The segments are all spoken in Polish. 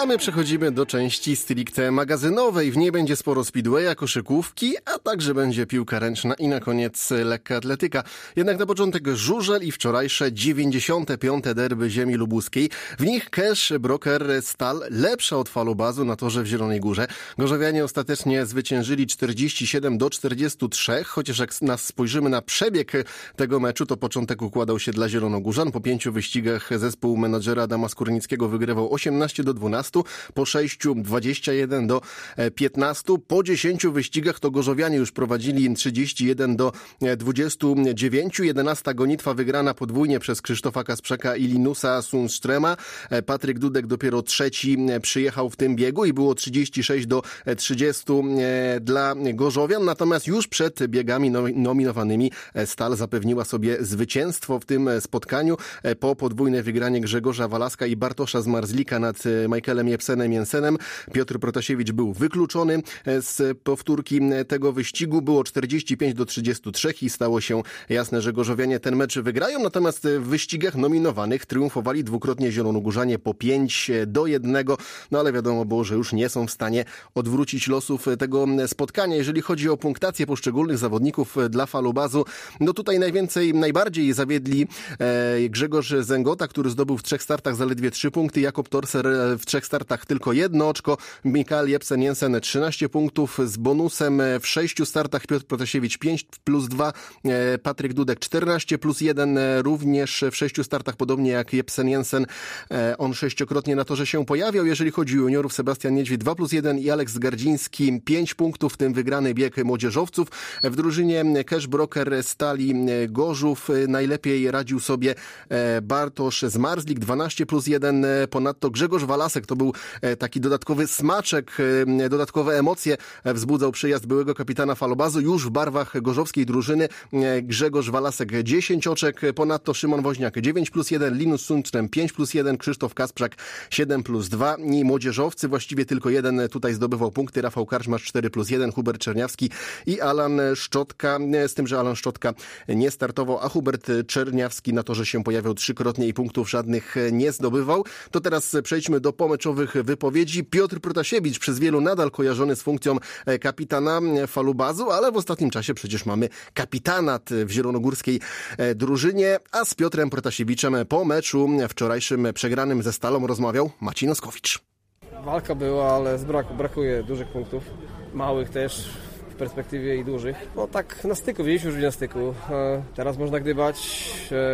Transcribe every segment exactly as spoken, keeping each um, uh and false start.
A my przechodzimy do części stricte magazynowej. W niej będzie sporo speedwaya, koszykówki, a także będzie piłka ręczna i na koniec lekka atletyka. Jednak na początek żużel i wczorajsze dziewięćdziesiąte piąte derby ziemi lubuskiej. W nich Cash Broker Stal lepsza od Falubazu na torze w Zielonej Górze. Gorzowianie ostatecznie zwyciężyli czterdzieści siedem do czterdziestu trzech, chociaż jak nas spojrzymy na przebieg tego meczu, to początek układał się dla zielonogórzan. Po pięciu wyścigach zespół menadżera Adama Skórnickiego wygrywał osiemnaście do dwunastu, po sześciu dwadzieścia jeden do piętnastu. Po dziesięciu wyścigach to gorzowianie już prowadzili trzydzieści jeden do dwudziestu dziewięciu. jedenasta gonitwa wygrana podwójnie przez Krzysztofa Kasprzaka i Linusa Sundströma. Patryk Dudek dopiero trzeci przyjechał w tym biegu i było trzydzieści sześć do trzydziestu dla gorzowian. Natomiast już przed biegami nominowanymi Stal zapewniła sobie zwycięstwo w tym spotkaniu po podwójnej wygranie Grzegorza Walaska i Bartosza Zmarzlika nad Michaelem Jepsenem Jensenem. Piotr Protasiewicz był wykluczony z powtórki tego wyścigu. Było czterdzieści pięć do trzydziestu trzech i stało się jasne, że gorzowianie ten mecz wygrają. Natomiast w wyścigach nominowanych triumfowali dwukrotnie zielonogórzanie po pięć do jednego. No ale wiadomo było, że już nie są w stanie odwrócić losów tego spotkania. Jeżeli chodzi o punktację poszczególnych zawodników dla Falubazu, no tutaj najwięcej, najbardziej zawiedli Grzegorz Zęgota, który zdobył w trzech startach zaledwie trzy punkty. Jakub Torser w trzech startach tylko jedno oczko. Mikael Jepsen Jensen trzynaście punktów z bonusem. W sześciu startach Piotr Protasiewicz pięć plus dwa. Patryk Dudek czternaście plus jeden. Również w sześciu startach, podobnie jak Jepsen Jensen. On sześciokrotnie na torze się pojawiał. Jeżeli chodzi o juniorów, Sebastian Niedźwiedź dwa plus jeden i Aleks Gardziński pięć punktów, w tym wygrany bieg młodzieżowców. W drużynie Cash Broker Stali Gorzów najlepiej radził sobie Bartosz Zmarzlik dwanaście plus jeden. Ponadto Grzegorz Walasek to był taki dodatkowy smaczek, dodatkowe emocje wzbudzał przyjazd byłego kapitana Falubazu. Już w barwach gorzowskiej drużyny Grzegorz Walasek dziesięć oczek. Ponadto Szymon Woźniak dziewięć plus jeden, Linus Sundström pięć plus jeden, Krzysztof Kasprzak siedem plus dwa i młodzieżowcy właściwie tylko jeden tutaj zdobywał punkty. Rafał Karczmarz cztery plus jeden, Hubert Czerniawski i Alan Szczotka, z tym, że Alan Szczotka nie startował, a Hubert Czerniawski na torze się pojawiał trzykrotnie i punktów żadnych nie zdobywał. To teraz przejdźmy do pomeczowych wypowiedzi. Piotr Protasiewicz, przez wielu nadal kojarzony z funkcją kapitana Falubazu, ale w ostatnim czasie przecież mamy kapitanat w zielonogórskiej drużynie, a z Piotrem Protasiewiczem po meczu wczorajszym przegranym ze Stalą rozmawiał Maciej Noskowicz. Walka była, ale z braku, brakuje dużych punktów, małych też w perspektywie i dużych. No tak na styku, widzieliśmy już na styku. Teraz można gdybać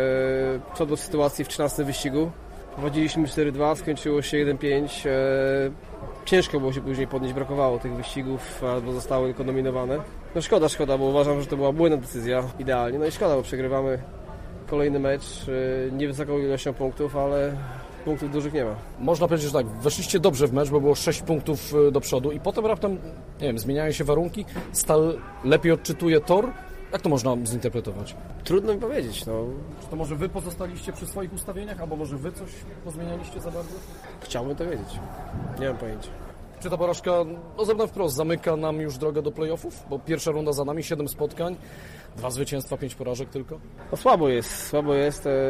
co do sytuacji w trzynastym wyścigu. Prowadziliśmy cztery dwa, skończyło się jeden pięć. Ciężko było się później podnieść, brakowało tych wyścigów, albo zostały tylko nominowane. No szkoda, szkoda, bo uważam, że to była błędna decyzja, idealnie. No i szkoda, bo przegrywamy kolejny mecz, niewysoką ilością punktów, ale punktów dużych nie ma. Można powiedzieć, że tak, weszliście dobrze w mecz, bo było sześć punktów do przodu i potem raptem, nie wiem, zmieniają się warunki, Stal lepiej odczytuje tor. Jak to można zinterpretować? Trudno mi powiedzieć. No. Czy to może wy pozostaliście przy swoich ustawieniach, albo może wy coś pozmienialiście za bardzo? Chciałbym to wiedzieć. Nie mam pojęcia. Czy ta porażka, no zewnę wprost, zamyka nam już drogę do play-offów? Bo pierwsza runda za nami, siedem spotkań, dwa zwycięstwa, pięć porażek tylko. No słabo jest, słabo jest. E,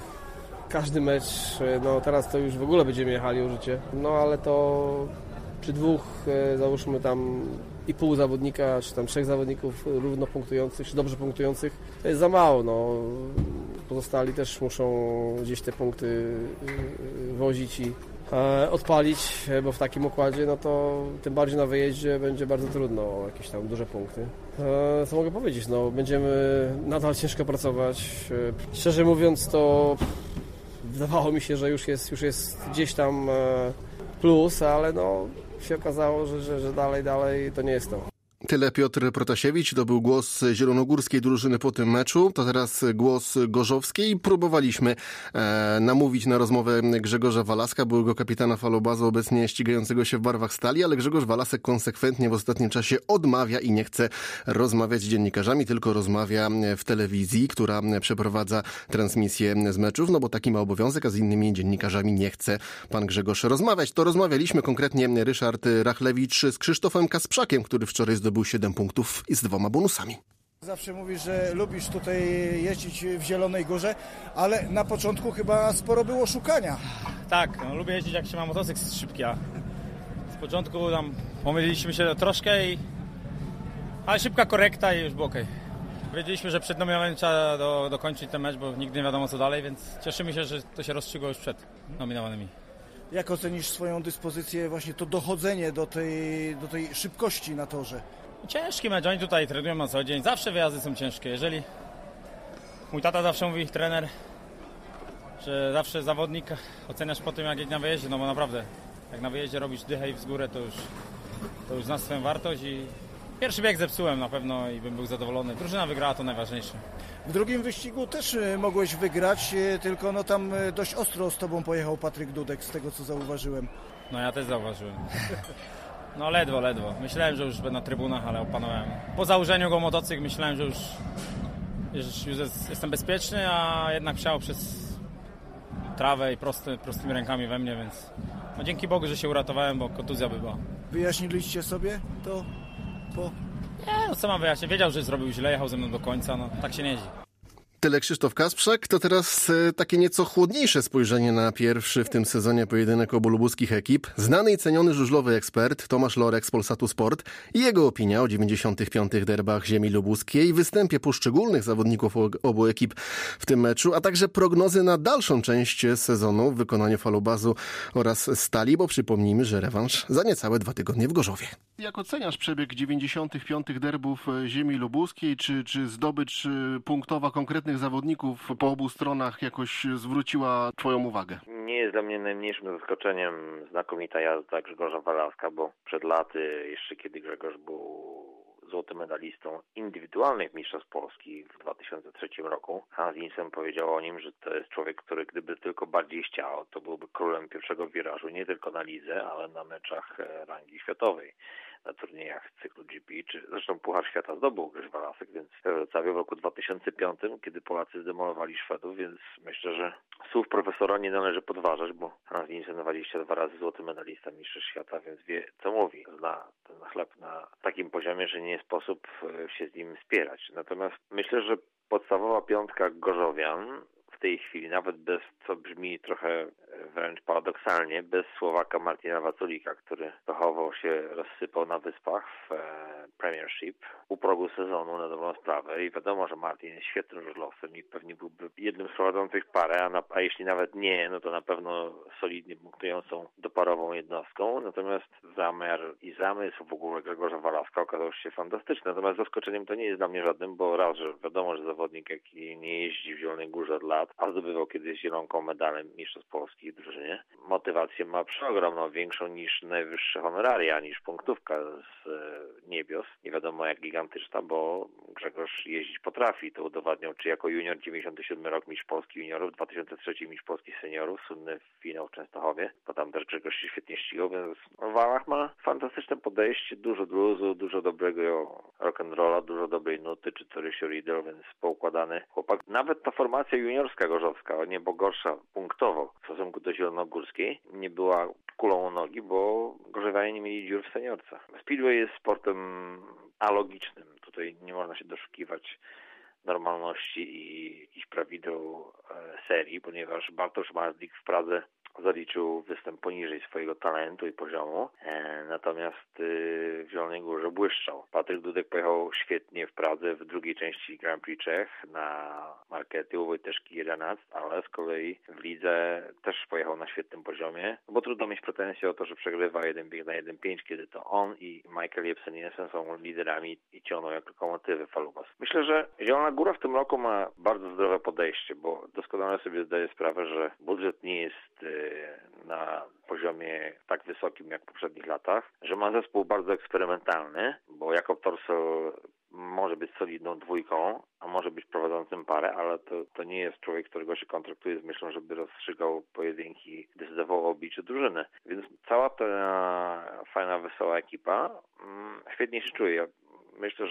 każdy mecz, e, no teraz to już w ogóle będziemy jechali o życie. No ale to przy dwóch, e, załóżmy tam i pół zawodnika, czy tam trzech zawodników równo punktujących, czy dobrze punktujących, to jest za mało. No. Pozostali też muszą gdzieś te punkty wozić i e, odpalić, bo w takim układzie, no to tym bardziej na wyjeździe będzie bardzo trudno o jakieś tam duże punkty. E, co mogę powiedzieć? No, będziemy nadal ciężko pracować. E, szczerze mówiąc, to wydawało mi się, że już jest, już jest gdzieś tam e, plus, ale no się okazało, że, że, że dalej, dalej to nie jest to. Tyle Piotr Protasiewicz, to był głos zielonogórskiej drużyny po tym meczu, to teraz głos gorzowskiej. Próbowaliśmy e, namówić na rozmowę Grzegorza Walaska, byłego kapitana Falubazu, obecnie ścigającego się w barwach Stali, ale Grzegorz Walasek konsekwentnie w ostatnim czasie odmawia i nie chce rozmawiać z dziennikarzami, tylko rozmawia w telewizji, która przeprowadza transmisję z meczów, no bo taki ma obowiązek, a z innymi dziennikarzami nie chce pan Grzegorz rozmawiać. To rozmawialiśmy konkretnie Ryszard Rachlewicz z Krzysztofem Kasprzakiem, który wczoraj zdobył siedem punktów i z dwoma bonusami. Zawsze mówisz, że lubisz tutaj jeździć w Zielonej Górze, ale na początku chyba sporo było szukania. Tak, no, lubię jeździć jak się ma motocykl szybki, a z początku tam pomyliliśmy się troszkę, i... ale szybka korekta i już było okej. Wiedzieliśmy, że przed nominowaniem trzeba do, dokończyć ten mecz, bo nigdy nie wiadomo co dalej, więc cieszymy się, że to się rozstrzygło już przed nominowanymi. Jak ocenisz swoją dyspozycję, właśnie to dochodzenie do tej, do tej szybkości na torze? Ciężki mecz, oni tutaj trenują na co dzień, zawsze wyjazdy są ciężkie. Jeżeli mój tata zawsze mówi, trener, że zawsze zawodnik oceniasz po tym, jak jedzie na wyjeździe, no bo naprawdę, jak na wyjeździe robisz dychę i w górę, to już, to już znasz swoją wartość i pierwszy bieg zepsułem na pewno i bym był zadowolony. Drużyna wygrała, to najważniejsze. W drugim wyścigu też mogłeś wygrać, tylko no tam dość ostro z tobą pojechał Patryk Dudek, z tego co zauważyłem. No ja też zauważyłem. No ledwo, ledwo. Myślałem, że już będę na trybunach, ale opanowałem. Po założeniu go motocykl myślałem, że już, już, już jest, jestem bezpieczny, a jednak przejechał przez trawę i prosty, prostymi rękami we mnie, więc no dzięki Bogu, że się uratowałem, bo kontuzja by była. Wyjaśniliście sobie to po... Nie, no co mam wyjaśnić? Wiedział, że zrobił źle, jechał ze mną do końca, no tak się nie jeździ. Tyle Krzysztof Kasprzak. To teraz e, takie nieco chłodniejsze spojrzenie na pierwszy w tym sezonie pojedynek obu lubuskich ekip. Znany i ceniony żużlowy ekspert Tomasz Lorek z Polsatu Sport i jego opinia o dziewięćdziesiątych piątych derbach ziemi lubuskiej, występie poszczególnych zawodników obu ekip w tym meczu, a także prognozy na dalszą część sezonu w wykonaniu Falubazu oraz Stali, bo przypomnijmy, że rewanż za niecałe dwa tygodnie w Gorzowie. Jak oceniasz przebieg dziewięćdziesiątych piątych derbów ziemi lubuskiej? Czy, czy zdobycz punktowa konkretnych zawodników po obu stronach jakoś zwróciła twoją uwagę? Nie jest dla mnie najmniejszym zaskoczeniem znakomita jazda Grzegorza Walaska, bo przed laty, jeszcze kiedy Grzegorz był złotym medalistą indywidualnych mistrzostw Polski w dwa tysiące trzecim roku, Hans Nielsen powiedział o nim, że to jest człowiek, który gdyby tylko bardziej chciał, to byłby królem pierwszego wirażu, nie tylko na lidze, ale na meczach rangi światowej, na turniejach cyklu G P, czy zresztą Puchar Świata zdobył Grześ Walasek, więc we Wrocławiu w roku dwa tysiące piątym, kiedy Polacy zdemolowali Szwedów, więc myślę, że słów profesora nie należy podważać, bo Hans Nielsen dwadzieścia dwa razy złoty medalista mistrzostw świata, więc wie co mówi, zna ten chleb na takim poziomie, że nie sposób się z nim spierać. Natomiast myślę, że podstawowa piątka gorzowian w tej chwili, nawet bez, co brzmi trochę wręcz paradoksalnie, bez Słowaka Martina Waculika, który zachował się, rozsypał na wyspach w Premiership u progu sezonu na dobrą sprawę i wiadomo, że Martin jest świetnym żużlowcem i pewnie byłby jednym z prowadzących parę, a, na, a jeśli nawet nie, no to na pewno solidnie punktującą doparową jednostką. Natomiast zamiar i zamysł w ogóle Grzegorza Walaska okazał się fantastyczny. Natomiast zaskoczeniem to nie jest dla mnie żadnym, bo raz, że wiadomo, że zawodnik jaki nie jeździ w Zielonej Górze od lat, a zdobywał kiedyś zielonką medalem mistrzostw Polski w drużynie, motywację ma przeogromną, większą niż najwyższe honoraria, niż punktówka z niebios. Nie wiadomo jak gigantyczna, bo Grzegorz jeździć potrafi. To udowadniał czy jako junior dziewięćdziesiąty siódmy rok mistrz Polski juniorów, dwa tysiące trzeci mistrz Polski seniorów, słynny finał w Częstochowie, bo tam też Grzegorz się świetnie ścigał, więc Walach ma fantastyczne podejście, dużo luzu, dużo dobrego rock'n'rolla, dużo dobrej nuty, czy to Rysio Riedel, więc poukładany chłopak. Nawet ta formacja juniorska gorzowska, o niebo gorsza punktowo w stosunku do zielonogórskiej, nie była kulą u nogi, bo gorzowianie nie mieli dziur w seniorce. Speedway jest sportem alogicznym. Tutaj nie można się doszukiwać normalności i jakichś prawideł serii, ponieważ Bartosz Mazdlik w Pradze zaliczył występ poniżej swojego talentu i poziomu, e, natomiast y, w Zielonej Górze błyszczał. Patryk Dudek pojechał świetnie w Pradze w drugiej części Grand Prix Czech na markety u Wojteszki jedenaście, ale z kolei w lidze też pojechał na świetnym poziomie, bo trudno mieć pretensje o to, że przegrywa jeden bieg na jeden pięć, kiedy to on i Michael Jepsen-Jensen są liderami i ciągną jak lokomotywy Falubas. Myślę, że Zielona Góra w tym roku ma bardzo zdrowe podejście, bo doskonale sobie zdaję sprawę, że budżet nie jest y, na poziomie tak wysokim jak w poprzednich latach, że ma zespół bardzo eksperymentalny, bo Jakob Torsel może być solidną dwójką, a może być prowadzącym parę, ale to, to nie jest człowiek, którego się kontraktuje z myślą, żeby rozstrzygał pojedynki, decydował o obliczu drużyny. Więc cała ta fajna, wesoła ekipa mm, świetnie się czuje. Myślę, że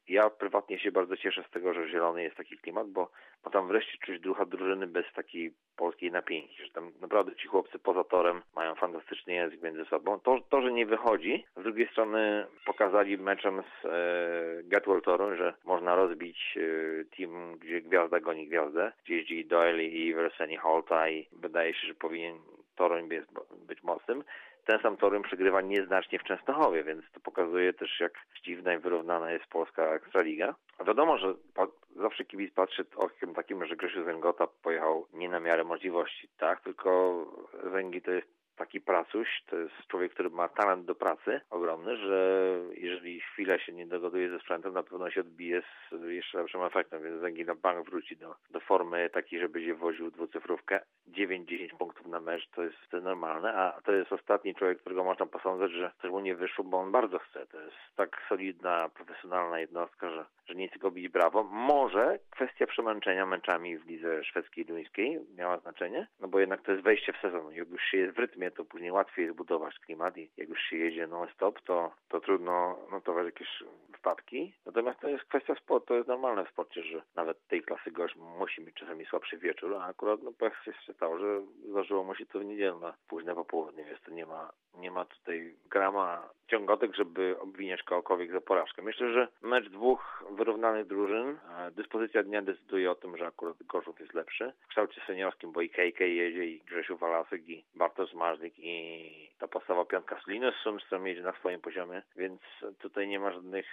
Ja prywatnie się bardzo cieszę z tego, że Zielony jest taki klimat, bo, bo tam wreszcie czuć ducha drużyny bez takiej polskiej napięci, że tam naprawdę ci chłopcy poza torem mają fantastyczny język między sobą. To, to że nie wychodzi, z drugiej strony pokazali meczem z e, Gatwell Toruń, że można rozbić e, team, gdzie gwiazda goni gwiazdę, gdzie jeździ Doyle i Verseni Holta i wydaje się, że powinien Toruń być, być mocnym. Ten sam Toruń przegrywa nieznacznie w Częstochowie, więc to pokazuje też, jak dziwna i wyrównana jest polska Ekstraliga. A wiadomo, że pa- zawsze kibic patrzy okiem takim, że Grzesiu Zęgota pojechał nie na miarę możliwości, tak? Tylko Zęgi to jest taki pracuś, to jest człowiek, który ma talent do pracy ogromny, że jeżeli chwilę się nie dogaduje ze sprzętem, na pewno się odbije z jeszcze lepszym efektem, więc Zęgi na bank wróci do, do formy takiej, żeby się woził dwucyfrówkę. dziewięć dziesięć punktów na mecz to jest, to jest normalne, a to jest ostatni człowiek, którego można posądzać, że coś mu nie wyszło, bo on bardzo chce. To jest tak solidna, profesjonalna jednostka, że, że nie tylko bić brawo. Może kwestia przemęczenia meczami w lidze szwedzkiej i duńskiej miała znaczenie, no bo jednak to jest wejście w sezon. Jak już się jest w rytmie, to później łatwiej jest budować klimat i jak już się jedzie non-stop, to, to trudno notować jakieś wpadki. Natomiast to jest kwestia sportu, to jest normalne w sporcie, że nawet tej klasy gość musi mieć czasami słabszy wieczór, a akurat no pech się stało, że zdarzyło mu się to w niedzielę na późne popołudnie, więc to nie ma, nie ma tutaj grama ciągotek, żeby obwiniać kogokolwiek za porażkę. Myślę, że mecz dwóch wyrównanych drużyn, dyspozycja dnia decyduje o tym, że akurat Gorzów jest lepszy. W kształcie seniorskim, bo i Kejkej jedzie, i Grzesiu Walasek, i Bartosz Marzlik, i ta podstawa piątka z Linus Sundström jedzie na swoim poziomie, więc tutaj nie ma żadnych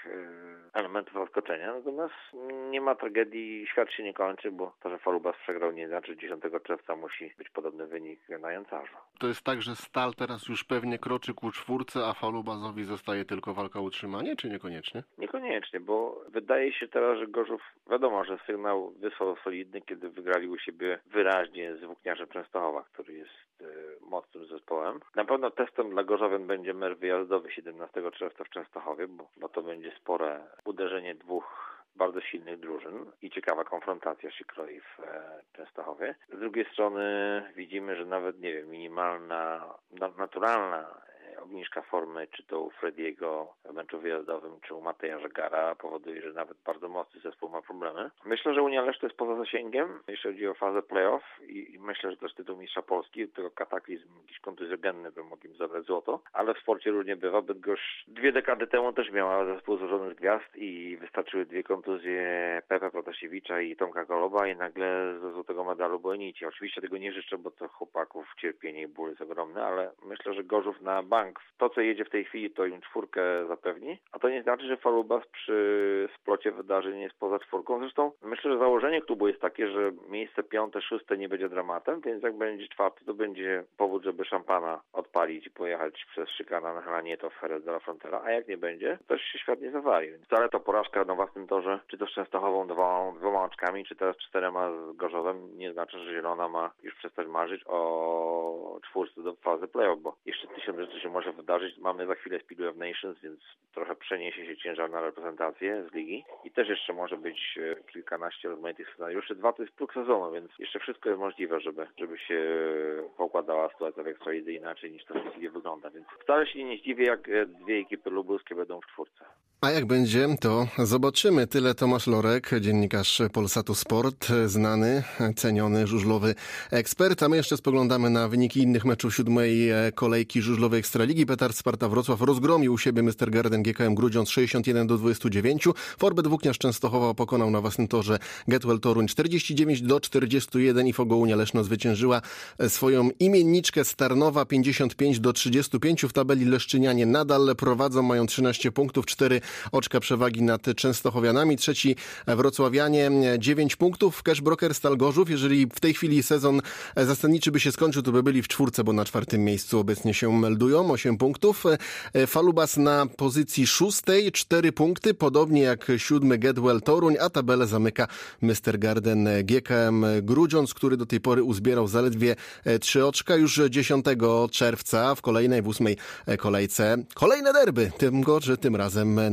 elementów zaskoczenia. Natomiast nie ma tragedii, świat się nie kończy, bo to, że Falubas przegrał, nie znaczy, że dziesiątego czerwca musi być podobny wynik na Jęcarzu. To jest tak, że Stal teraz już pewnie kroczy ku czwórce, a Falubasowi zostaje tylko walka o utrzymanie, czy niekoniecznie? Niekoniecznie, bo wydaje się teraz, że Gorzów, wiadomo, że sygnał wysłał solidny, kiedy wygrali u siebie wyraźnie z Włókniarzem Częstochowa, który jest y, mocnym zespołem. Na pewno testem dla Gorzowian będzie mecz wyjazdowy siedemnastego czerwca w Częstochowie, bo, bo to będzie spore uderzenie dwóch bardzo silnych drużyn i ciekawa konfrontacja się kroi w e, Częstochowie. Z drugiej strony widzimy, że nawet, nie wiem, minimalna, na, naturalna obniżka formy, czy to u Frediego w meczu wyjazdowym, czy u Mateja Żegara powoduje, że nawet bardzo mocny zespół ma problemy. Myślę, że Unia Leszno jest poza zasięgiem, jeśli chodzi o fazę play-off i, i myślę, że też tytuł mistrza Polski, tego kataklizm jakiś kontuzjogenny by mógł im zabrać złoto, ale w sporcie różnie bywa. Bydgoszcz dwie dekady temu też miała zespół złożony z gwiazd i wystarczyły dwie kontuzje Pepe Protasiewicza i Tomka Goloba i nagle ze złotego medalu były nici. Oczywiście tego nie życzę, bo to chłopaków cierpienie i ból jest ogromne, ale myślę, że Gorzów na bank to, co jedzie w tej chwili, to im czwórkę zapewni, a to nie znaczy, że Falubas przy splocie wydarzeń jest poza czwórką. Zresztą myślę, że założenie klubu jest takie, że miejsce piąte, szóste nie będzie dramatem, więc jak będzie czwarty, to będzie powód, żeby szampana odpalić i pojechać przez szykana na Hranieto w Jerez de la Frontera, a jak nie będzie, to też się świat nie zawali. Więc wcale to porażka na własnym torze, czy to z Częstochową dwoma, dwoma oczkami, czy teraz czterema z Gorzowem, nie znaczy, że Zielona ma już przestać marzyć o czwórce do fazy play-off, bo jeszcze tysiąc rzeczy się może wydarzyć. Mamy za chwilę Speedway of Nations, więc trochę przeniesie się ciężar na reprezentację z ligi i też jeszcze może być kilkanaście rozmaitych scenariuszy. Dwa to jest próg sezonu, więc jeszcze wszystko jest możliwe, żeby, żeby się pokładała sytuacja w Ekstralidze inaczej niż to w tej chwili wygląda, więc wcale się nie zdziwię, jak dwie ekipy lubuskie będą w czwórce. A jak będzie, to zobaczymy. Tyle Tomasz Lorek, dziennikarz Polsatu Sport, znany, ceniony, żużlowy ekspert. A my jeszcze spoglądamy na wyniki innych meczów siódmej kolejki żużlowej Ekstraligi. Petard Sparta Wrocław rozgromił u siebie Mister Garden G K M Grudziądz sześćdziesiąt jeden do dwudziestu dziewięciu. Forbet Włókniarz Częstochowa pokonał na własnym torze Gatwell Toruń czterdzieści dziewięć do czterdziestu jeden i Fogo Unia Leszno zwyciężyła swoją imienniczkę z Tarnowa pięćdziesiąt pięć do trzydziestu pięciu. W tabeli Leszczynianie nadal prowadzą, mają trzynaście punktów, cztery oczka przewagi nad Częstochowianami. Trzeci wrocławianie, dziewięć punktów. Cash Broker Stal Gorzów. Jeżeli w tej chwili sezon zasadniczy by się skończył, to by byli w czwórce, bo na czwartym miejscu obecnie się meldują. osiem punktów. Falubas na pozycji szóstej, cztery punkty. Podobnie jak siódmy Gatwell Toruń, a tabelę zamyka Mister Garden G K M Grudziądz, który do tej pory uzbierał zaledwie trzy oczka. Już dziesiątego czerwca w kolejnej, w ósmej kolejce kolejne derby. Tym gorsze, tym razem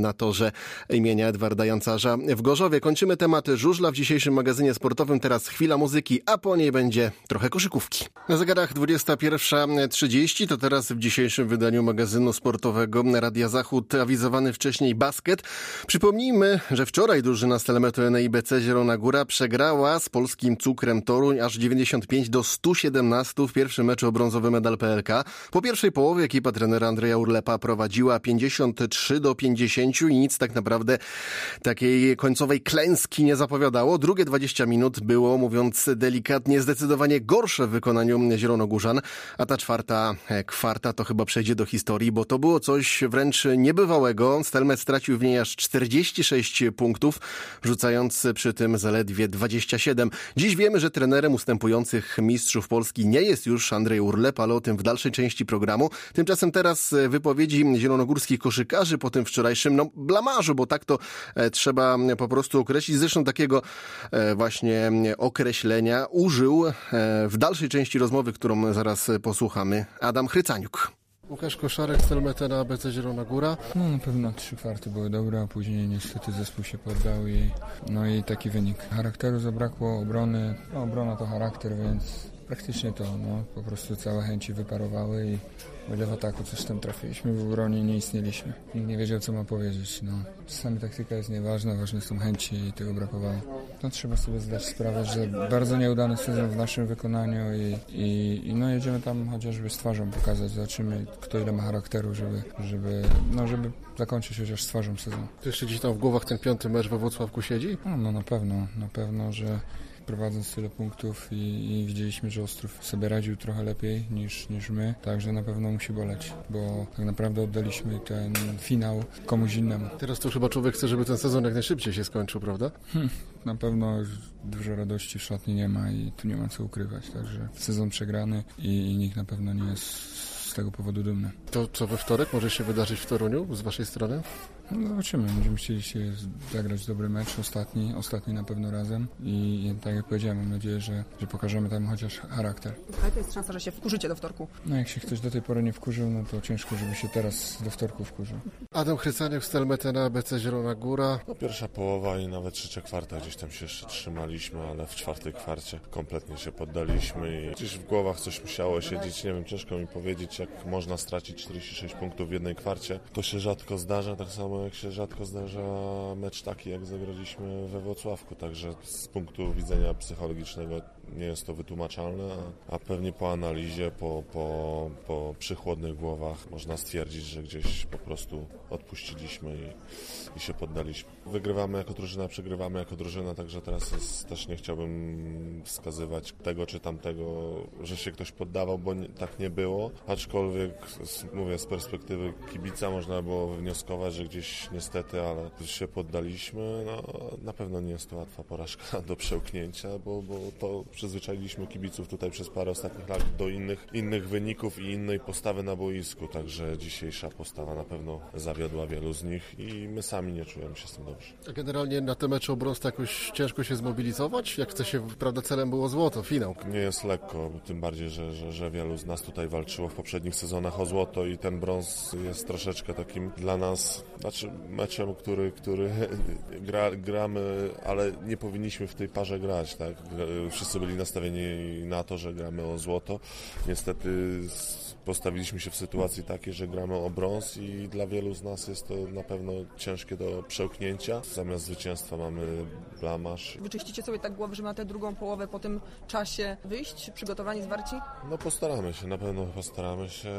na torze imienia Edwarda Jancarza w Gorzowie. Kończymy temat żużla w dzisiejszym magazynie sportowym. Teraz chwila muzyki, a po niej będzie trochę koszykówki. Na zegarach dwudziesta pierwsza trzydzieści, to teraz w dzisiejszym wydaniu magazynu sportowego Radia Zachód awizowany wcześniej basket. Przypomnijmy, że wczoraj drużyna Stelmetu N I B C Zielona Góra przegrała z polskim Cukrem Toruń aż dziewięćdziesiąt pięć do stu siedemnastu w pierwszym meczu o brązowy medal P L K. Po pierwszej połowie ekipa trenera Andrzeja Urlepa prowadziła pięćdziesiąt trzy do pięćdziesięciu i nic tak naprawdę takiej końcowej klęski nie zapowiadało. Drugie dwadzieścia minut było, mówiąc delikatnie, zdecydowanie gorsze w wykonaniu zielonogórzan, a ta czwarta kwarta to chyba przejdzie do historii, bo to było coś wręcz niebywałego. Stelmet stracił w niej aż czterdzieści sześć punktów, rzucając przy tym zaledwie dwadzieścia siedem. Dziś wiemy, że trenerem ustępujących mistrzów Polski nie jest już Andrzej Urlep, ale o tym w dalszej części programu. Tymczasem teraz wypowiedzi zielonogórskich koszykarzy po tym wczorajszym no, blamarzu, bo tak to e, trzeba po prostu określić. Zresztą takiego e, właśnie określenia użył e, w dalszej części rozmowy, którą zaraz posłuchamy, Adam Chrycaniuk. Łukasz Koszarek, Stelmet N A B C Zielona Góra. No na pewno trzy kwarty były dobre, a później niestety zespół się poddał i no i taki wynik. Charakteru zabrakło, obrony, no obrona to charakter, więc praktycznie to no po prostu całe chęci wyparowały i o ile w ataku coś tam trafiliśmy, w obronie nie istnieliśmy. Nikt nie wiedział, co ma powiedzieć. No, czasami taktyka jest nieważna, ważne są chęci i tego brakowało. No, trzeba sobie zdać sprawę, że bardzo nieudany sezon w naszym wykonaniu i, i, i no, jedziemy tam chociażby z twarzą pokazać, zobaczymy kto ile ma charakteru, żeby, żeby, no, żeby zakończyć chociaż z twarzą sezon. To jeszcze gdzieś tam w głowach ten piąty mecz we Włocławku siedzi? No, no na pewno, na pewno, że prowadząc tyle punktów i, i widzieliśmy, że Ostrów sobie radził trochę lepiej niż, niż my, także na pewno musi boleć, bo tak naprawdę oddaliśmy ten finał komuś innemu. Teraz to chyba człowiek chce, żeby ten sezon jak najszybciej się skończył, prawda? Hmm, na pewno dużo radości w szatni nie ma i tu nie ma co ukrywać, także sezon przegrany i, i nikt na pewno nie jest z tego powodu dumny. To co we wtorek może się wydarzyć w Toruniu z waszej strony? No zobaczymy, będziemy chcieli się zagrać dobry mecz, ostatni, ostatni na pewno razem i tak jak powiedziałem, mam nadzieję, że, że pokażemy tam chociaż charakter. Ale to jest szansa, że się wkurzycie do wtorku. No jak się ktoś do tej pory nie wkurzył, no to ciężko, żeby się teraz do wtorku wkurzył. Adam Chrycaniuk, Stelmet N A B C Zielona Góra. No pierwsza połowa i nawet trzecia kwarta gdzieś tam się jeszcze trzymaliśmy, ale w czwartej kwarcie kompletnie się poddaliśmy i gdzieś w głowach coś musiało siedzieć, nie wiem, ciężko mi powiedzieć, jak można stracić czterdzieści sześć punktów w jednej kwarcie. To się rzadko zdarza, tak samo jak się rzadko zdarza mecz taki, jak zagraliśmy we Włocławku, także z punktu widzenia psychologicznego nie jest to wytłumaczalne, a pewnie po analizie, po, po, po przychłodnych głowach można stwierdzić, że gdzieś po prostu odpuściliśmy i, i się poddaliśmy. Wygrywamy jako drużyna, przegrywamy jako drużyna, także teraz jest, też nie chciałbym wskazywać tego czy tamtego, że się ktoś poddawał, bo nie, tak nie było, aczkolwiek mówię z perspektywy kibica można było wnioskować, że gdzieś niestety, ale się poddaliśmy. No, na pewno nie jest to łatwa porażka do przełknięcia, bo, bo to przyzwyczailiśmy kibiców tutaj przez parę ostatnich lat do innych, innych wyników i innej postawy na boisku, także dzisiejsza postawa na pewno zawiodła wielu z nich i my sami nie czujemy się z tym dobrze. A generalnie na te mecze o brąz to jakoś ciężko się zmobilizować? Jak chce się, prawda, celem było złoto, finał. Nie jest lekko, tym bardziej, że, że, że wielu z nas tutaj walczyło w poprzednich sezonach o złoto i ten brąz jest troszeczkę takim dla nas, znaczy meczem, który, który gra, gramy, ale nie powinniśmy w tej parze grać, tak? Wszyscy byli nastawieni na to, że gramy o złoto. Niestety postawiliśmy się w sytuacji takiej, że gramy o brąz i dla wielu z nas jest to na pewno ciężkie do przełknięcia. Zamiast zwycięstwa mamy blamaż. Wyczyścicie sobie tak głowy, że na tę drugą połowę po tym czasie wyjść, przygotowani, zwarci? No postaramy się, na pewno postaramy się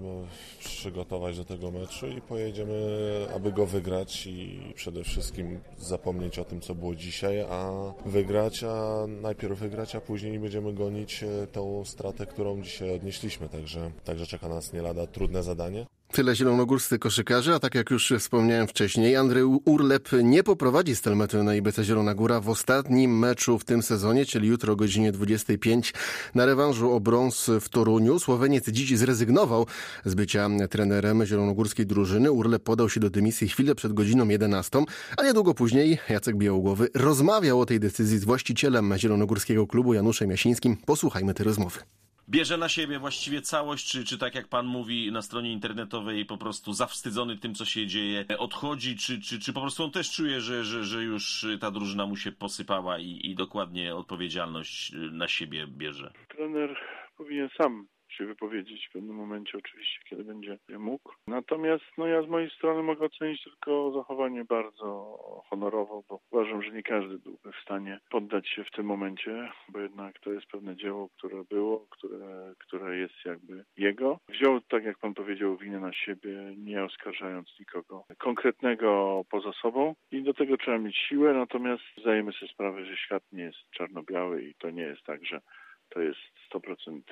przygotować do tego meczu i pojedziemy, aby go wygrać i przede wszystkim zapomnieć o tym, co było dzisiaj, a wygrać, a najpierw wygrać, a później będziemy gonić tą stratę, którą dzisiaj odnieśliśmy, także, także czeka nas nie lada trudne zadanie. Tyle zielonogórscy koszykarze, a tak jak już wspomniałem wcześniej, Andrzej Urlep nie poprowadzi Stelmetu N I B C Zielona Góra w ostatnim meczu w tym sezonie, czyli jutro o godzinie dwudziestej piątej na rewanżu o brąz w Toruniu. Słoweniec dziś zrezygnował z bycia trenerem zielonogórskiej drużyny. Urlep podał się do dymisji chwilę przed godziną jedenastą, a niedługo później Jacek Białogłowy rozmawiał o tej decyzji z właścicielem zielonogórskiego klubu Januszem Jasińskim. Posłuchajmy tej rozmowy. bierze na siebie właściwie całość, czy, czy tak jak pan mówi na stronie internetowej, po prostu zawstydzony tym, co się dzieje, odchodzi, czy, czy, czy po prostu on też czuje, że, że, że już ta drużyna mu się posypała i, i dokładnie odpowiedzialność na siebie bierze? Trener powinien sam się wypowiedzieć w pewnym momencie, oczywiście, kiedy będzie mógł. Natomiast no ja z mojej strony mogę ocenić tylko zachowanie bardzo honorowo, bo uważam, że nie każdy byłby w stanie poddać się w tym momencie, bo jednak to jest pewne dzieło, które było, które, które jest jakby jego. Wziął, tak jak pan powiedział, winę na siebie, nie oskarżając nikogo konkretnego poza sobą i do tego trzeba mieć siłę, natomiast zdajemy sobie sprawę, że świat nie jest czarno-biały i to nie jest tak, że to jest sto procent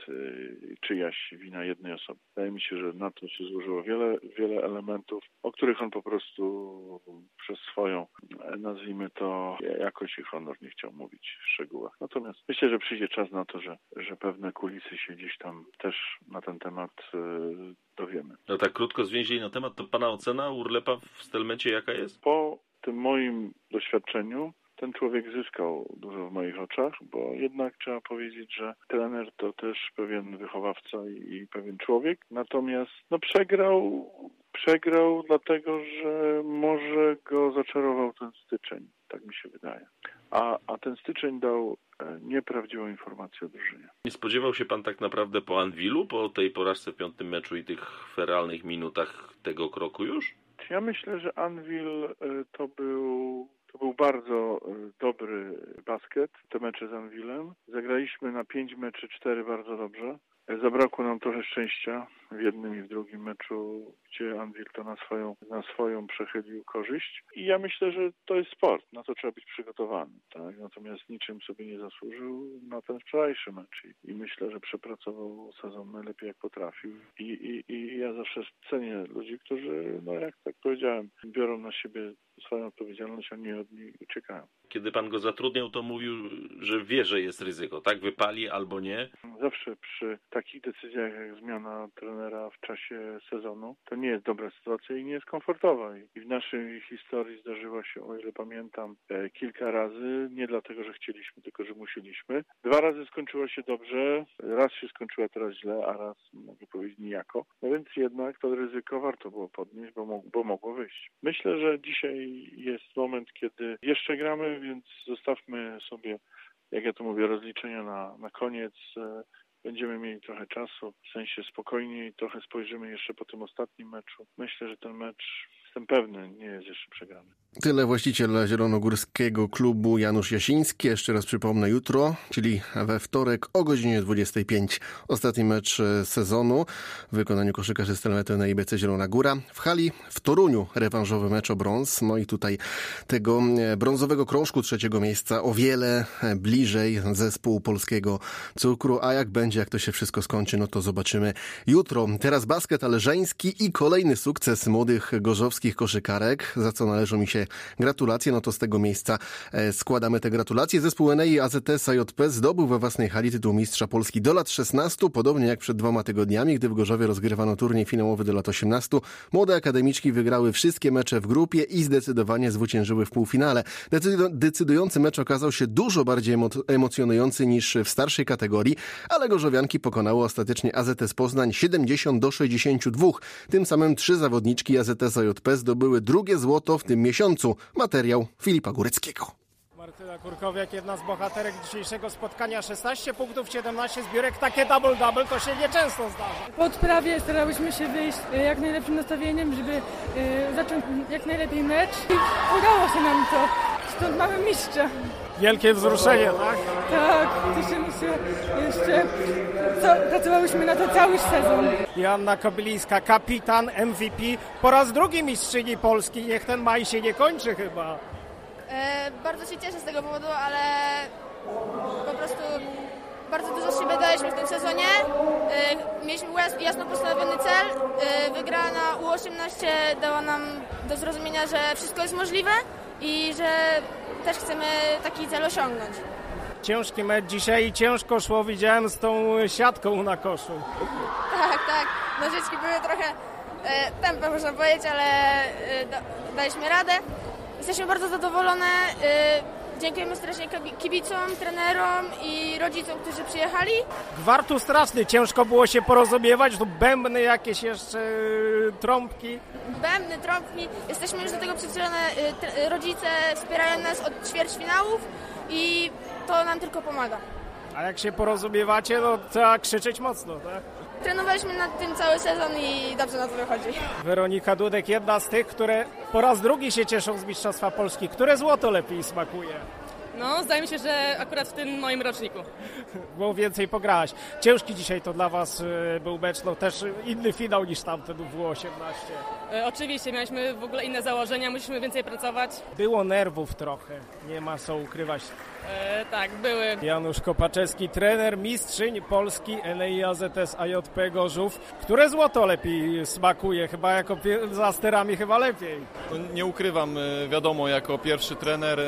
czyjaś wina jednej osoby. Wydaje mi się, że na to się złożyło wiele, wiele elementów, o których on po prostu przez swoją, nazwijmy to, jakość i honor nie chciał mówić w szczegółach. Natomiast myślę, że przyjdzie czas na to, że, że pewne kulisy się gdzieś tam też na ten temat dowiemy. No tak krótko zwięźli na temat, to pana ocena Urlepa w Stelmecie jaka jest? Po tym moim doświadczeniu ten człowiek zyskał dużo w moich oczach, bo jednak trzeba powiedzieć, że trener to też pewien wychowawca i, i pewien człowiek. Natomiast no przegrał, przegrał dlatego, że może go zaczarował ten styczeń, tak mi się wydaje. A, a ten styczeń dał nieprawdziwą informację o drużynie. Nie spodziewał się pan tak naprawdę po Anwilu, po tej porażce w piątym meczu i tych feralnych minutach tego kroku już? Ja myślę, że Anwil to był... To był bardzo dobry basket, te mecze z Anwilem. Zagraliśmy na pięć meczy, cztery bardzo dobrze. Zabrakło nam trochę szczęścia w jednym i w drugim meczu, gdzie Anwil to na swoją, na swoją przechylił korzyść. I ja myślę, że to jest sport, na to trzeba być przygotowany. Tak? Natomiast niczym sobie nie zasłużył na ten wczorajszy mecz. I, i myślę, że przepracował sezon najlepiej jak potrafił. I, i, i ja zawsze cenię ludzi, którzy, no jak tak powiedziałem, biorą na siebie swoją odpowiedzialność, a nie od niej uciekają. Kiedy pan go zatrudniał, to mówił, że wie, że jest ryzyko, tak? Wypali albo nie? Zawsze przy takich decyzjach jak zmiana trenera w czasie sezonu, to nie jest dobra sytuacja i nie jest komfortowa. I w naszej historii zdarzyło się, o ile pamiętam, kilka razy, nie dlatego, że chcieliśmy, tylko że musieliśmy. Dwa razy skończyło się dobrze, raz się skończyła teraz źle, a raz, mogę powiedzieć, nijako. No więc jednak to ryzyko warto było podnieść, bo, mo- bo mogło wyjść. Myślę, że dzisiaj jest moment, kiedy jeszcze gramy, więc zostawmy sobie, jak ja to mówię, rozliczenia na, na koniec. Będziemy mieli trochę czasu, w sensie spokojniej, trochę spojrzymy jeszcze po tym ostatnim meczu. Myślę, że ten mecz, jestem pewny, nie jest jeszcze przegrany. Tyle właściciel zielonogórskiego klubu Janusz Jasiński. Jeszcze raz przypomnę, jutro, czyli we wtorek o godzinie dwudziestej piątej. Ostatni mecz sezonu w wykonaniu koszykarzy Stelmetu na I B C Zielona Góra. W hali w Toruniu rewanżowy mecz o brąz. No i tutaj tego brązowego krążku trzeciego miejsca o wiele bliżej zespół polskiego cukru. A jak będzie, jak to się wszystko skończy, no to zobaczymy jutro. Teraz basket, ale żeński i kolejny sukces młodych gorzowskich koszykarek, za co należą mi się gratulacje. No to z tego miejsca składamy te gratulacje. Zespół N E I A Z S A J P zdobył we własnej hali tytuł mistrza Polski do lat szesnastu, podobnie jak przed dwoma tygodniami, gdy w Gorzowie rozgrywano turniej finałowy do lat osiemnastu. Młode akademiczki wygrały wszystkie mecze w grupie i zdecydowanie zwyciężyły w półfinale. Decydujący mecz okazał się dużo bardziej emocjonujący niż w starszej kategorii, ale gorzowianki pokonały ostatecznie A Z S Poznań siedemdziesiąt do sześćdziesięciu dwóch. Tym samym trzy zawodniczki A Z S A J P zdobyły drugie złoto w tym miesiącu. Materiał Filipa Góreckiego. Martyna Kurkowiak, jedna z bohaterek dzisiejszego spotkania, szesnaście punktów, siedemnaście zbiórek, takie double-double to się nieczęsto zdarza. Po odprawie starałyśmy się wyjść jak najlepszym nastawieniem, żeby y, zacząć jak najlepiej mecz i udało się nam to. Stąd mamy mistrza. Wielkie wzruszenie, tak? Tak, cieszymy się jeszcze. Co, pracowałyśmy na to cały sezon. Joanna Kobylińska, kapitan, M V P, po raz drugi mistrzyni Polski. Niech ten maj się nie kończy chyba. E, bardzo się cieszę z tego powodu, ale po prostu bardzo dużo z siebie daliśmy w tym sezonie. E, mieliśmy jasno postawiony cel. E, wygrana na U osiemnaście dała nam do zrozumienia, że wszystko jest możliwe i że też chcemy taki cel osiągnąć. Ciężki mecz dzisiaj i ciężko szło, widziałem, z tą siatką na koszu. Tak, tak. Nożyczki były trochę e, tępe, można powiedzieć, ale e, da, daliśmy radę. Jesteśmy bardzo zadowolone. E, Dziękujemy strasznie kibicom, trenerom i rodzicom, którzy przyjechali. Gwar tu straszny, ciężko było się porozumiewać, tu bębny jakieś jeszcze, trąbki. Bębny, trąbki, jesteśmy już do tego przyzwyczajone, rodzice wspierają nas od ćwierćfinałów i to nam tylko pomaga. A jak się porozumiewacie, no trzeba krzyczeć mocno, tak? Trenowaliśmy nad tym cały sezon i dobrze na to wychodzi. Weronika Dudek, jedna z tych, które po raz drugi się cieszą z Mistrzostwa Polski. Które złoto lepiej smakuje? No, zdaje mi się, że akurat w tym moim roczniku. Bo więcej pograłaś. Ciężki dzisiaj to dla was był mecz, no też inny finał niż tamten w W osiemnaście. E, oczywiście, mieliśmy w ogóle inne założenia, musieliśmy więcej pracować. Było nerwów trochę, nie ma co ukrywać. E, tak, były. Janusz Kopaczewski, trener, mistrzyń Polski N E I A Z S A J P Gorzów. Które złoto lepiej smakuje? Chyba jako za sterami chyba lepiej. No, nie ukrywam, wiadomo, jako pierwszy trener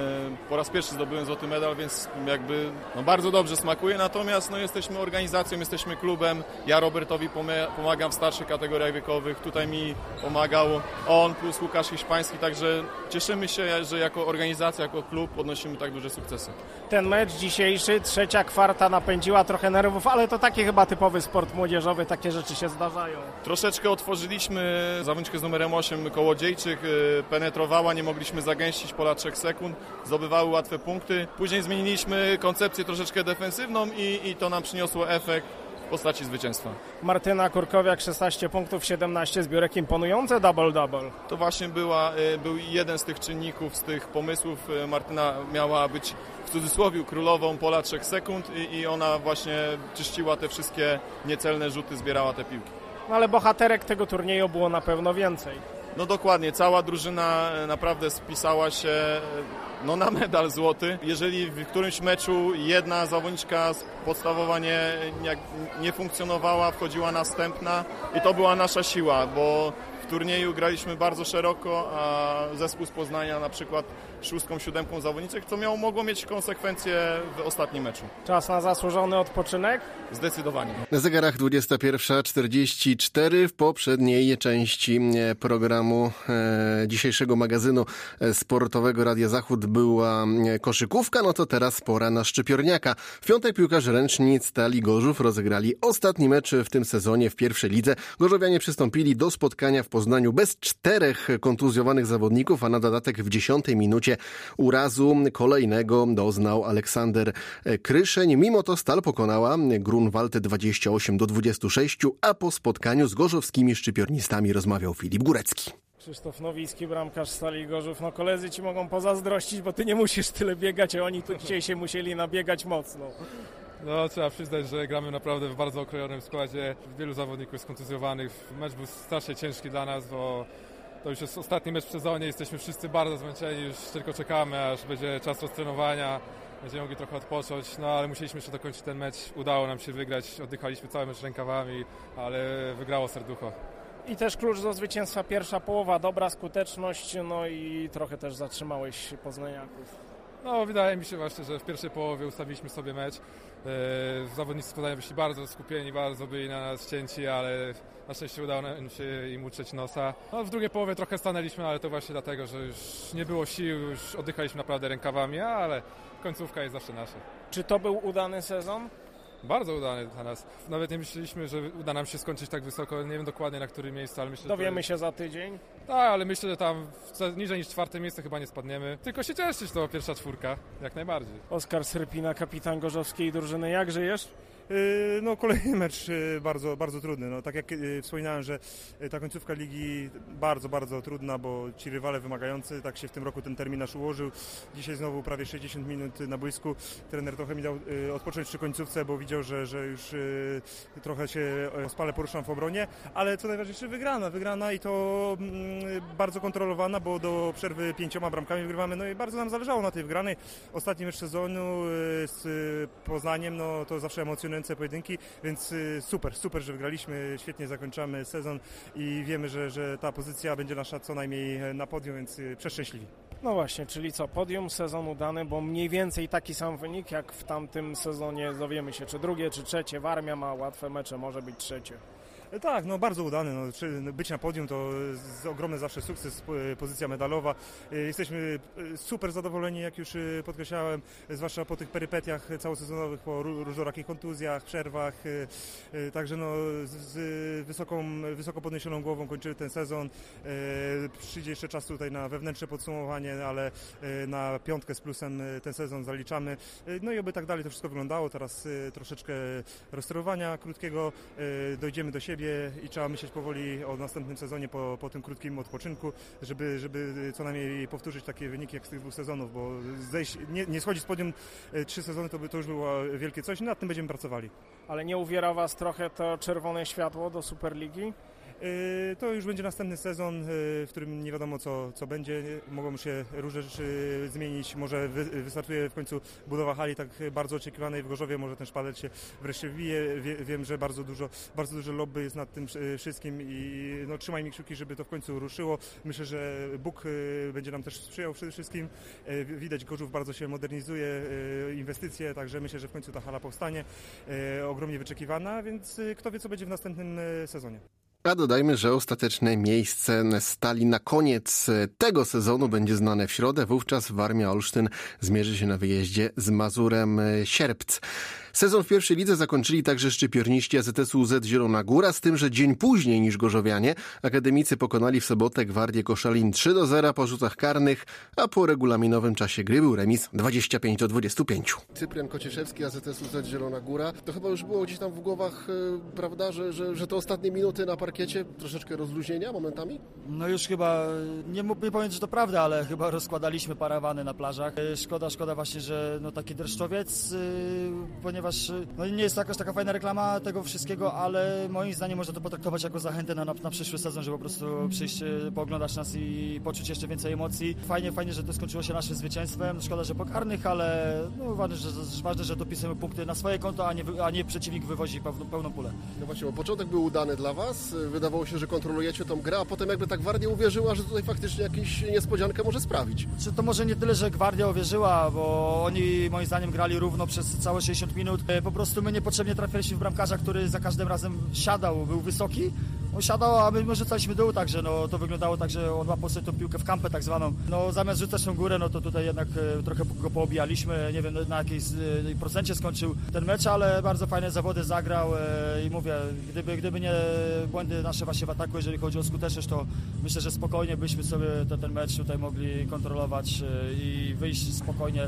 po raz pierwszy zdobyłem złoty medal, więc jakby no, bardzo dobrze smakuje, natomiast no, jesteśmy organizacją, jesteśmy klubem. Ja Robertowi pomagam w starszych kategoriach wiekowych, tutaj mi pomagał on plus Łukasz Hiszpański, także cieszymy się, że jako organizacja, jako klub podnosimy tak duże sukcesy. Ten mecz dzisiejszy, trzecia kwarta napędziła trochę nerwów, ale to taki chyba typowy sport młodzieżowy, takie rzeczy się zdarzają. Troszeczkę otworzyliśmy zawodniczkę z numerem osiem Kołodziejczyk, penetrowała, nie mogliśmy zagęścić pola trzech sekund, zdobywały łatwe punkty. Później zmieniliśmy koncepcję troszeczkę defensywną i, i to nam przyniosło efekt w postaci zwycięstwa. Martyna Kurkowiak, szesnaście punktów, siedemnaście zbiórek, imponujące double-double. To właśnie była, był jeden z tych czynników, z tych pomysłów. Martyna miała być w cudzysłowie królową pola trzech sekund i, i ona właśnie czyściła te wszystkie niecelne rzuty, zbierała te piłki. No ale bohaterek tego turnieju było na pewno więcej. No dokładnie, cała drużyna naprawdę spisała się no, na medal złoty. Jeżeli w którymś meczu jedna zawodniczka podstawowa nie, nie, nie funkcjonowała, wchodziła następna i to była nasza siła, bo w turnieju graliśmy bardzo szeroko, a zespół z Poznania na przykład szóstką, siódemką zawodniczek, co miało, mogło mieć konsekwencje w ostatnim meczu. Czas na zasłużony odpoczynek? Zdecydowanie. Na zegarach dwudziesta pierwsza czterdzieści cztery w poprzedniej części programu e, dzisiejszego magazynu sportowego Radia Zachód była koszykówka, no to teraz pora na szczypiorniaka. W piątek piłkarze ręczni Stali Gorzów rozegrali ostatni mecz w tym sezonie w pierwszej lidze. Gorzowianie przystąpili do spotkania w Poznaniu bez czterech kontuzjowanych zawodników, a na dodatek w dziesiątej minucie urazu kolejnego doznał Aleksander Kryszeń. Mimo to Stal pokonała Grunwald dwadzieścia osiem do dwudziestu sześciu, a po spotkaniu z gorzowskimi szczypiornistami rozmawiał Filip Górecki. Krzysztof Nowicki, bramkarz Stali Gorzów. No koledzy ci mogą pozazdrościć, bo ty nie musisz tyle biegać, a oni tu dzisiaj się musieli nabiegać mocno. No trzeba przyznać, że gramy naprawdę w bardzo okrojonym składzie. Wielu zawodników jest kontuzjowanych. Mecz był strasznie ciężki dla nas, bo to już jest ostatni mecz w sezonie. Jesteśmy wszyscy bardzo zmęczeni, już tylko czekamy, aż będzie czas roztrenowania. Będziemy mogli trochę odpocząć, no ale musieliśmy jeszcze dokończyć ten mecz. Udało nam się wygrać, oddychaliśmy cały mecz rękawami, ale wygrało serducho. I też klucz do zwycięstwa pierwsza połowa, dobra skuteczność, no i trochę też zatrzymałeś poznaniaków. No wydaje mi się właśnie, że w pierwszej połowie ustawiliśmy sobie mecz. Zawodnicy z Poznania byli bardzo skupieni, bardzo byli na nas cięci, ale na szczęście udało nam się im utrzeć nosa. No, w drugiej połowie trochę stanęliśmy, ale to właśnie dlatego, że już nie było sił, już oddychaliśmy naprawdę rękawami, ale końcówka jest zawsze nasza. Czy to był udany sezon? Bardzo udany dla nas. Nawet nie myśleliśmy, że uda nam się skończyć tak wysoko. Nie wiem dokładnie na którym miejscu, ale myślę, Dowiemy że... się za tydzień? Tak, ale myślę, że tam niżej niż czwarte miejsce chyba nie spadniemy. Tylko się cieszyć, to pierwsza czwórka, jak najbardziej. Oskar Srypina, kapitan gorzowskiej drużyny. Jak żyjesz? No kolejny mecz bardzo, bardzo trudny. No, tak jak wspominałem, że ta końcówka ligi bardzo, bardzo trudna, bo ci rywale wymagający, tak się w tym roku ten terminarz ułożył. Dzisiaj znowu prawie sześćdziesiąt minut na boisku. Trener trochę mi dał odpocząć przy końcówce, bo widział, że, że już trochę się spale poruszam w obronie, ale co najważniejsze wygrana, wygrana i to bardzo kontrolowana, bo do przerwy pięcioma bramkami wygrywamy, no i bardzo nam zależało na tej wygranej. Ostatni mecz sezonu z Poznaniem, no to zawsze emocjonujące pojedynki, więc super, super, że wygraliśmy, świetnie zakończamy sezon i wiemy, że, że ta pozycja będzie nasza co najmniej na podium, więc przeszczęśliwi. No właśnie, czyli co, podium, sezon udany, bo mniej więcej taki sam wynik jak w tamtym sezonie, dowiemy się, czy drugie, czy trzecie. Warmia ma łatwe mecze, może być trzecie. Tak, no bardzo udany. No, czy być na podium to ogromny zawsze sukces, pozycja medalowa. Jesteśmy super zadowoleni, jak już podkreślałem, zwłaszcza po tych perypetiach całosezonowych, po różnorakich kontuzjach, przerwach. Także no, z wysoką, wysoko podniesioną głową kończymy ten sezon. Przyjdzie jeszcze czas tutaj na wewnętrzne podsumowanie, ale na piątkę z plusem ten sezon zaliczamy. No i oby tak dalej to wszystko wyglądało. Teraz troszeczkę rozsterowania krótkiego, dojdziemy do siebie i trzeba myśleć powoli o następnym sezonie po, po tym krótkim odpoczynku, żeby, żeby co najmniej powtórzyć takie wyniki jak z tych dwóch sezonów, bo zejść, nie, nie schodzić z podium trzy sezony to, by, to już było wielkie coś, nad tym będziemy pracowali. Ale nie uwiera Was trochę to czerwone światło do Superligi? To już będzie następny sezon, w którym nie wiadomo co, co będzie. Mogą się różne rzeczy zmienić. Może wy, wystartuje w końcu budowa hali tak bardzo oczekiwanej w Gorzowie. Może ten szpadel się wreszcie wbije. Wie, wiem, że bardzo dużo, bardzo dużo lobby jest nad tym wszystkim i no, trzymaj mi kciuki, żeby to w końcu ruszyło. Myślę, że Bóg będzie nam też sprzyjał przede wszystkim. Widać, Gorzów bardzo się modernizuje, inwestycje, także myślę, że w końcu ta hala powstanie. Ogromnie wyczekiwana, więc kto wie, co będzie w następnym sezonie. A dodajmy, że ostateczne miejsce Stali na koniec tego sezonu będzie znane w środę. Wówczas Warmia Olsztyn zmierzy się na wyjeździe z Mazurem Sierpc. Sezon w pierwszej lidze zakończyli także szczypiorniści A Z S U Z Zielona Góra, z tym, że dzień później niż gorzowianie akademicy pokonali w sobotę Gwardię Koszalin trzy do zera po rzutach karnych, a po regulaminowym czasie gry był remis dwadzieścia pięć do dwudziestu pięciu. Cyprian Kocieszewski, A Z S U Z Zielona Góra. To chyba już było gdzieś tam w głowach, prawda, że, że, że to ostatnie minuty na parkiecie, troszeczkę rozluźnienia momentami? No już chyba, nie, nie powiem, że to prawda, ale chyba rozkładaliśmy parawany na plażach. Szkoda, szkoda właśnie, że no taki deszczowiec, yy, ponieważ no nie jest to jakaś taka fajna reklama tego wszystkiego, ale moim zdaniem można to potraktować jako zachętę na, na, na przyszły sezon, żeby po prostu przyjść, pooglądać nas i poczuć jeszcze więcej emocji. Fajnie, fajnie, że to skończyło się naszym zwycięstwem. Szkoda, że po karnych, ale no, ważne, że, ważne, że dopisujemy punkty na swoje konto, a nie, a nie przeciwnik wywozi pełną, pełną pulę. No właśnie, bo początek był udany dla Was. Wydawało się, że kontrolujecie tą grę, a potem jakby ta Gwardia uwierzyła, że tutaj faktycznie jakąś niespodziankę może sprawić. Czy to może nie tyle, że Gwardia uwierzyła, bo oni moim zdaniem grali równo przez całe sześćdziesiąt minut. Po prostu my niepotrzebnie trafiliśmy w bramkarza, który za każdym razem siadał, był wysoki. On siadał, a my, my rzucaliśmy dół, także no, to wyglądało tak, że on łapał sobie tą piłkę w kampę tak zwaną. No zamiast rzucać tą górę, no to tutaj jednak e, trochę go poobijaliśmy. Nie wiem na jakiej e, procencie skończył ten mecz, ale bardzo fajne zawody zagrał e, i mówię, gdyby, gdyby nie błędy nasze właśnie w ataku, jeżeli chodzi o skuteczność, to myślę, że spokojnie byśmy sobie to, ten mecz tutaj mogli kontrolować e, i wyjść spokojnie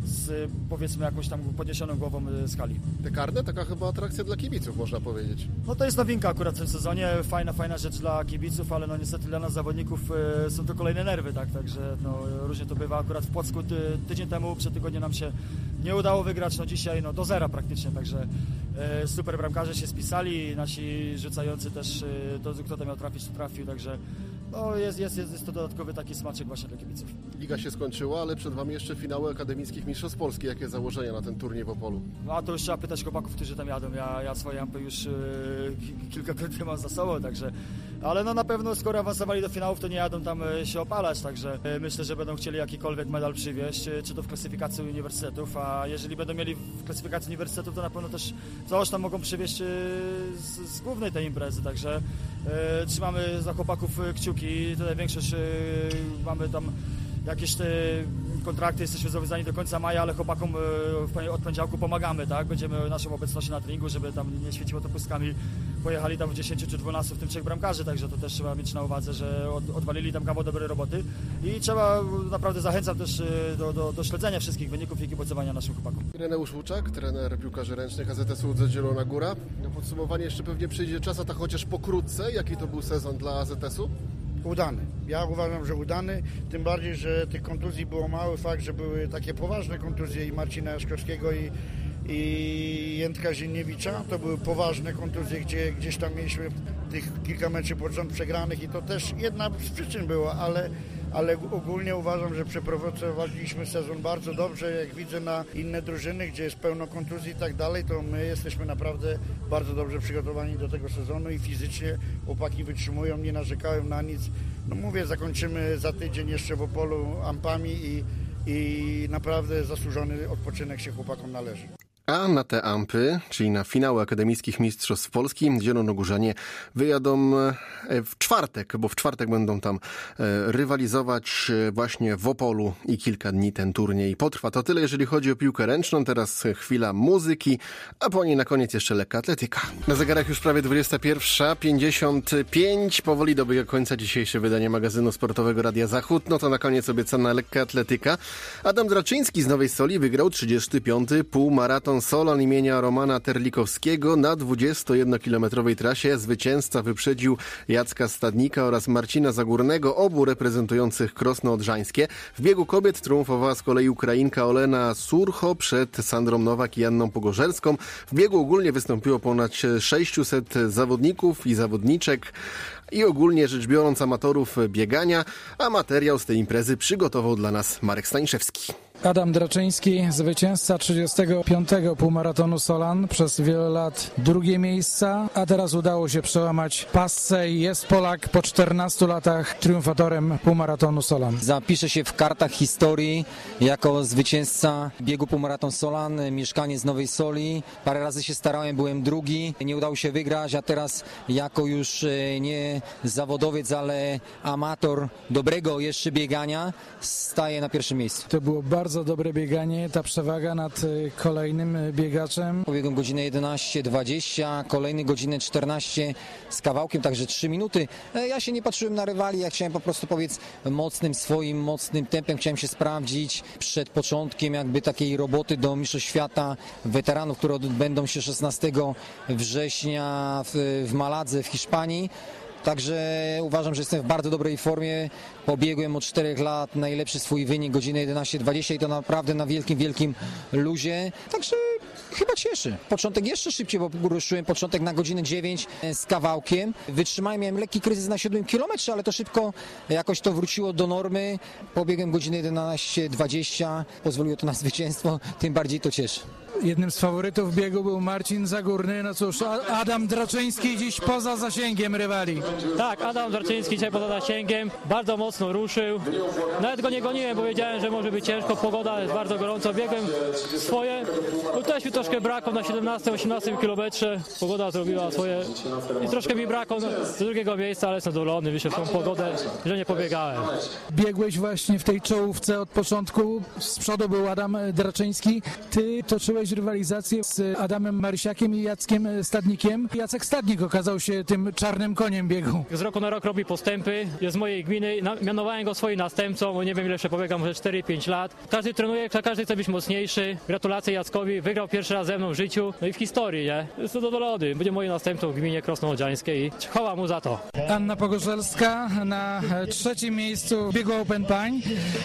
z powiedzmy jakąś tam podniesioną głową z hali. Te karne, taka chyba atrakcja dla kibiców, można powiedzieć. No to jest nowinka akurat w tym sezonie, fajna, fajna rzecz dla kibiców, ale no niestety dla nas zawodników y, są to kolejne nerwy, tak, także no różnie to bywa. Akurat w Płocku ty, tydzień temu, przed tygodniem nam się nie udało wygrać, no dzisiaj no do zera praktycznie, także y, super bramkarze się spisali, nasi rzucający też, y, to kto tam miał trafić, to trafił, także no jest, jest, jest, jest to dodatkowy taki smaczek właśnie dla kibiców. Liga się skończyła, ale przed Wami jeszcze finały akademickich mistrzostw Polski. Jakie założenia na ten turniej w Opolu? No a to już trzeba pytać chłopaków, którzy tam jadą. Ja, ja swoje ampy już yy, kilkakrotnie mam za sobą, także... Ale no na pewno skoro awansowali do finałów, to nie jadą tam yy, się opalać, także yy, myślę, że będą chcieli jakikolwiek medal przywieźć, yy, czy to w klasyfikacji uniwersytetów, a jeżeli będą mieli w klasyfikacji uniwersytetów, to na pewno też coś tam mogą przywieźć yy, z, z głównej tej imprezy, także yy, trzymamy za chłopaków kciuki. Tutaj większość yy, mamy tam jakieś te kontrakty, jesteśmy zobowiązani do końca maja, ale chłopakom od poniedziałku pomagamy, tak? Będziemy naszą obecnością na treningu, żeby tam nie świeciło to pustkami. Pojechali tam w dziesięciu czy dwunastu, w tym trzech bramkarzy, także to też trzeba mieć na uwadze, że od, odwalili tam kawał dobrej roboty i trzeba, naprawdę zachęcam też do, do, do śledzenia wszystkich wyników i kibicowania naszym chłopakom. Ireneusz Łuczak, trener piłkarzy ręcznych A Z S U Z Zielona Góra. Na podsumowanie jeszcze pewnie przyjdzie czas, a tak chociaż pokrótce. Jaki to był sezon dla A Z S u? Udany. Ja uważam, że udany, tym bardziej, że tych kontuzji było mały. Fakt, że były takie poważne kontuzje i Marcina Jaszkowskiego i, i Jędrka Zieniewicza. To były poważne kontuzje, gdzie gdzieś tam mieliśmy tych kilka meczów pod rząd przegranych i to też jedna z przyczyn była, ale, ale ogólnie uważam, że przeprowadziliśmy sezon bardzo dobrze. Jak widzę na inne drużyny, gdzie jest pełno kontuzji i tak dalej, to my jesteśmy naprawdę bardzo dobrze przygotowani do tego sezonu i fizycznie chłopaki wytrzymują, nie narzekałem na nic. No mówię, zakończymy za tydzień jeszcze w Opolu ampami i, i naprawdę zasłużony odpoczynek się chłopakom należy. A na te Ampy, czyli na finały akademickich mistrzostw Polski, zielonogórzanie wyjadą w czwartek, bo w czwartek będą tam rywalizować właśnie w Opolu i kilka dni ten turniej potrwa. To tyle, jeżeli chodzi o piłkę ręczną. Teraz chwila muzyki, a po niej na koniec jeszcze lekka atletyka. Na zegarach już prawie dwudziesta pierwsza pięćdziesiąt pięć. Powoli dobiega końca dzisiejsze wydanie magazynu sportowego Radia Zachód. No to na koniec obiecana lekka atletyka. Adam Draczyński z Nowej Soli wygrał trzydziesty piąty półmaraton Solan imienia Romana Terlikowskiego na dwudziestojednokilometrowej trasie. Zwycięzca wyprzedził Jacka Stadnika oraz Marcina Zagórnego, obu reprezentujących Krosno Odrzańskie. W biegu kobiet triumfowała z kolei Ukrainka Olena Surcho przed Sandrą Nowak i Janną Pogorzerską. W biegu ogólnie wystąpiło ponad sześciuset zawodników i zawodniczek i ogólnie rzecz biorąc amatorów biegania, a materiał z tej imprezy przygotował dla nas Marek Staniszewski. Adam Draczyński, zwycięzca trzydziestego piątego półmaratonu Solan, przez wiele lat drugie miejsca, a teraz udało się przełamać passę i jest Polak po czternastu latach triumfatorem półmaratonu Solan. Zapisze się w kartach historii jako zwycięzca biegu półmaraton Solan, mieszkaniec Nowej Soli. Parę razy się starałem, byłem drugi, nie udało się wygrać, a teraz jako już nie zawodowiec, ale amator dobrego jeszcze biegania staje na pierwszym miejscu. To było bardzo Bardzo dobre bieganie, ta przewaga nad kolejnym biegaczem. Pobiegłem godzinę jedenaście dwadzieścia, kolejny godzinę czternaście z kawałkiem, także trzy minuty. Ja się nie patrzyłem na rywali, ja chciałem po prostu powiedz mocnym swoim, mocnym tempem, chciałem się sprawdzić przed początkiem jakby takiej roboty do Mistrzostw Świata weteranów, które odbędą się szesnastego września w, w Maladze w Hiszpanii. Także uważam, że jestem w bardzo dobrej formie. Pobiegłem od czterech lat najlepszy swój wynik, godzinę jedenaście dwadzieścia i to naprawdę na wielkim, wielkim luzie. Także chyba cieszy. Początek jeszcze szybciej, bo ruszyłem początek na godzinę dziewięć z kawałkiem. Wytrzymałem, miałem lekki kryzys na siódmym kilometrze, ale to szybko jakoś to wróciło do normy. Pobiegłem godzinę jedenaście dwadzieścia, pozwoliło to na zwycięstwo, tym bardziej to cieszy. Jednym z faworytów biegu był Marcin Zagórny. No cóż, Adam Draczyński dziś poza zasięgiem rywali. Tak, Adam Draczyński dzisiaj poza zasięgiem, bardzo mocno ruszył. Nawet go nie goniłem, bo wiedziałem, że może być ciężko, pogoda jest bardzo gorąco. Biegłem swoje, no też mi troszkę brakło na siedemnastym osiemnastym kilometrze. Pogoda zrobiła swoje i troszkę mi brakło do drugiego miejsca, ale jestem zadowolony, wyszedł w tą pogodę, że nie pobiegałem. Biegłeś właśnie w tej czołówce od początku. Z przodu był Adam Draczyński. Ty toczyłeś rywalizację z Adamem Marysiakiem i Jackiem Stadnikiem. Jacek Stadnik okazał się tym czarnym koniem biegu. Z roku na rok robi postępy, jest z mojej gminy, mianowałem go swoim następcą, bo nie wiem ile jeszcze pobiegam, może cztery pięć lat. Każdy trenuje, każdy chce być mocniejszy. Gratulacje Jackowi, wygrał pierwszy raz ze mną w życiu, no i w historii, nie? Jest to zadowolony, będzie moim następcą w gminie Krosno Odrzańskiej i chwała mu za to. Anna Pogorzelska na trzecim miejscu w biegu Open Pań,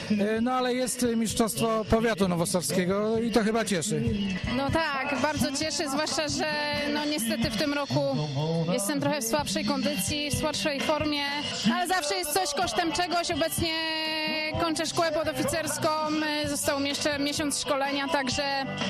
no ale jest mistrzostwo powiatu nowosowskiego i to chyba cieszy. No tak, bardzo cieszy, zwłaszcza, że no niestety w tym roku jestem trochę w słabszej kondycji, w słabszej formie, ale zawsze jest coś kosztem czegoś. Obecnie kończę szkołę podoficerską, został mi jeszcze miesiąc szkolenia, także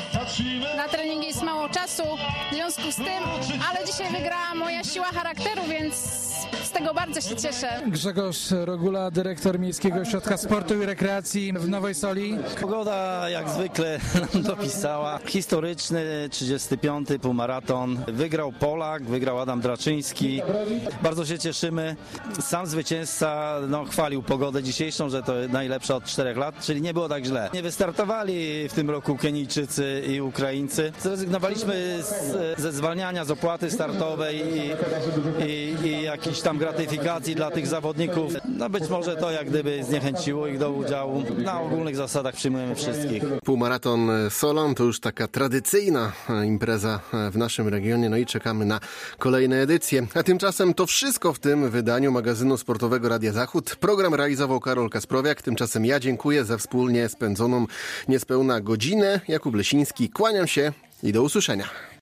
na treningi jest mało czasu, w związku z tym, ale dzisiaj wygrała moja siła charakteru, więc z tego bardzo się cieszę. Grzegorz Rogula, dyrektor Miejskiego Ośrodka Sportu i Rekreacji w Nowej Soli. Pogoda jak zwykle nam dopisała. Historyczny trzydziesty piąty półmaraton. Wygrał Polak, wygrał Adam Draczyński. Bardzo się cieszymy. Sam zwycięzca no, chwalił pogodę dzisiejszą, że to najlepsza od czterech lat, czyli nie było tak źle. Nie wystartowali w tym roku Kenijczycy i Ukraińcy. Zrezygnowaliśmy z, ze zwalniania z opłaty startowej i, i, i jakichś tam gratyfikacji dla tych zawodników. No być może to jak gdyby zniechęciło ich do udziału. Na ogólnych zasadach przyjmujemy wszystkich. Półmaraton Solan to już taka tradycyjna impreza w naszym regionie, no i czekamy na kolejne edycje. A tymczasem to wszystko w tym wydaniu magazynu sportowego Radia Zachód. Program realizował Karol Kasprowiak, tymczasem ja dziękuję za wspólnie spędzoną niespełna godzinę. Jakub Lesiński, kłaniam się i do usłyszenia.